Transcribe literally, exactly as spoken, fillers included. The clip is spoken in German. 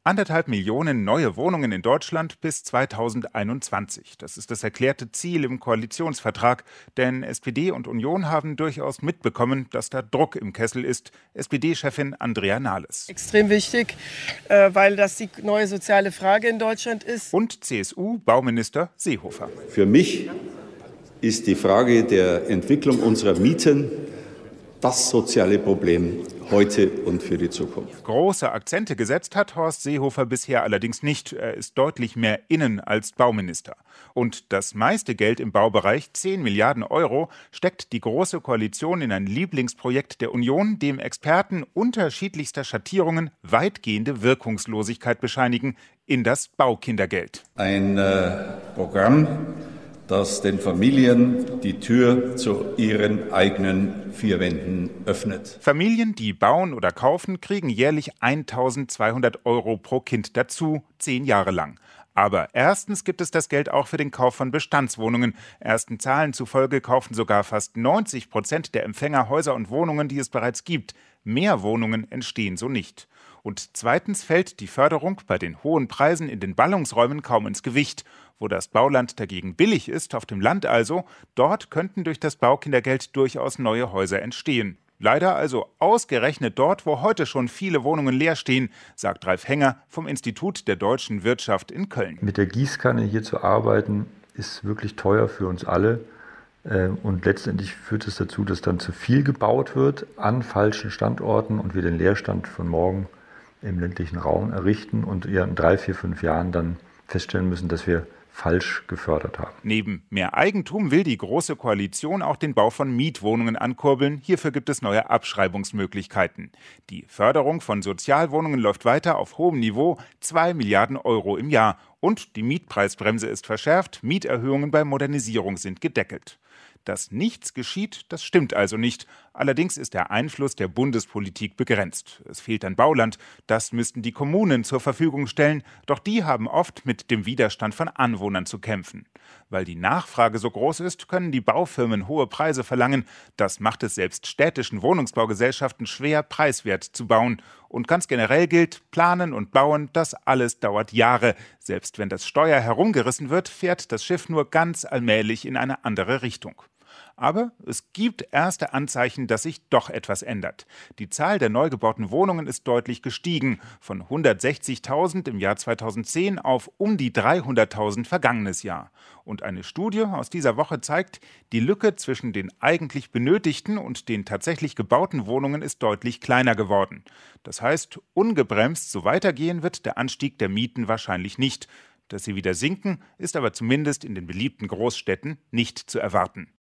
Anderthalb Millionen neue Wohnungen in Deutschland bis zweitausendeinundzwanzig. Das ist das erklärte Ziel im Koalitionsvertrag. Denn S P D und Union haben durchaus mitbekommen, dass da Druck im Kessel ist. S P D-Chefin Andrea Nahles. Extrem wichtig, weil das die neue soziale Frage in Deutschland ist. Und C S U-Bauminister Seehofer. Für mich ist die Frage der Entwicklung unserer Mieten das soziale Problem heute und für die Zukunft. Große Akzente gesetzt hat Horst Seehofer bisher allerdings nicht. Er ist deutlich mehr Innen- als Bauminister. Und das meiste Geld im Baubereich, zehn Milliarden Euro, steckt die Große Koalition in ein Lieblingsprojekt der Union, dem Experten unterschiedlichster Schattierungen weitgehende Wirkungslosigkeit bescheinigen, in das Baukindergeld. Ein äh, Programm, das den Familien die Tür zu ihren eigenen vier Wänden öffnet. Familien, die bauen oder kaufen, kriegen jährlich eintausendzweihundert Euro pro Kind dazu, zehn Jahre lang. Aber erstens gibt es das Geld auch für den Kauf von Bestandswohnungen. Ersten Zahlen zufolge kaufen sogar fast neunzig Prozent der Empfänger Häuser und Wohnungen, die es bereits gibt. Mehr Wohnungen entstehen so nicht. Und zweitens fällt die Förderung bei den hohen Preisen in den Ballungsräumen kaum ins Gewicht. Wo das Bauland dagegen billig ist, auf dem Land also, dort könnten durch das Baukindergeld durchaus neue Häuser entstehen. Leider also ausgerechnet dort, wo heute schon viele Wohnungen leer stehen, sagt Ralf Henger vom Institut der deutschen Wirtschaft in Köln. Mit der Gießkanne hier zu arbeiten, ist wirklich teuer für uns alle. Und letztendlich führt es dazu, dass dann zu viel gebaut wird an falschen Standorten und wir den Leerstand von morgen im ländlichen Raum errichten und in drei, vier, fünf Jahren dann feststellen müssen, dass wir falsch gefördert haben. Neben mehr Eigentum will die Große Koalition auch den Bau von Mietwohnungen ankurbeln. Hierfür gibt es neue Abschreibungsmöglichkeiten. Die Förderung von Sozialwohnungen läuft weiter auf hohem Niveau, zwei Milliarden Euro im Jahr. Und die Mietpreisbremse ist verschärft, Mieterhöhungen bei Modernisierung sind gedeckelt. Dass nichts geschieht, das stimmt also nicht. Allerdings ist der Einfluss der Bundespolitik begrenzt. Es fehlt an Bauland. Das müssten die Kommunen zur Verfügung stellen. Doch die haben oft mit dem Widerstand von Anwohnern zu kämpfen. Weil die Nachfrage so groß ist, können die Baufirmen hohe Preise verlangen. Das macht es selbst städtischen Wohnungsbaugesellschaften schwer, preiswert zu bauen. Und ganz generell gilt, planen und bauen, das alles dauert Jahre. Selbst wenn das Steuer herumgerissen wird, fährt das Schiff nur ganz allmählich in eine andere Richtung. Aber es gibt erste Anzeichen, dass sich doch etwas ändert. Die Zahl der neu gebauten Wohnungen ist deutlich gestiegen, von hundertsechzigtausend im Jahr zweitausendzehn auf um die dreihunderttausend vergangenes Jahr. Und eine Studie aus dieser Woche zeigt, die Lücke zwischen den eigentlich benötigten und den tatsächlich gebauten Wohnungen ist deutlich kleiner geworden. Das heißt, ungebremst so weitergehen wird der Anstieg der Mieten wahrscheinlich nicht. Dass sie wieder sinken, ist aber zumindest in den beliebten Großstädten nicht zu erwarten.